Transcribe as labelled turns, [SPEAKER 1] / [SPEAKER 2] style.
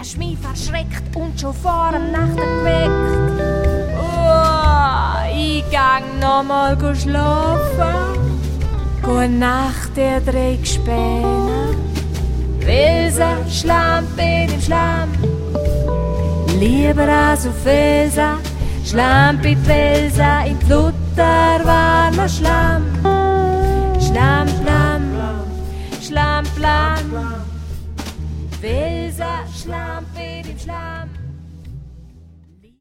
[SPEAKER 1] hast mich verschreckt und schon vor der Nacht geweckt. Oh, ich gang nochmal schlafen. Gute Nacht, ihr Dreckspäne. Felsen, Schlampe im Schlamm. Lieber als auf Felsen, Schlampe in die Felsen, in die Flutter war noch Schlamm. Schlamm, Schlamm, Schlamm, Schlamm, Felsen, Schlamm.